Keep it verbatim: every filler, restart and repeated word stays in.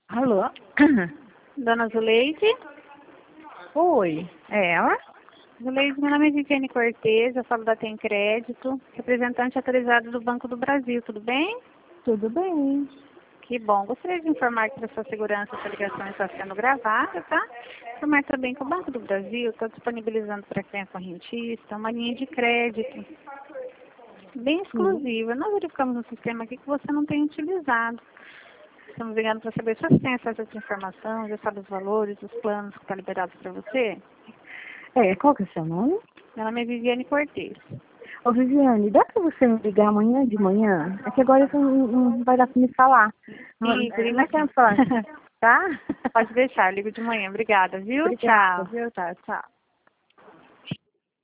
Alô? Dona Zuleide? Oi, é ela? Zuleide, meu nome é Viviane Cortez, eu falo da Tem Crédito, representante autorizado do Banco do Brasil, tudo bem? Tudo bem. Que bom. Gostaria de informar que para sua segurança essa ligação está sendo gravada, tá? Informar também que o Banco do Brasil está disponibilizando para quem é correntista uma linha de crédito bem exclusiva. Nós verificamos no sistema aqui que você não tem utilizado. Estamos ligando para saber se você tem acesso a essa informação, já sabe os valores, os planos que estão liberados para você. É, qual que é o seu nome? Meu nome é Viviane Cortez. Ô Viviane, dá pra você me ligar amanhã de manhã? É que agora você não, não vai dar pra me falar. Não, Isso, liga não é que eu falar, tá? Pode deixar, ligo de manhã. Obrigada, viu? Obrigada, Tchau. viu? Tá, tchau.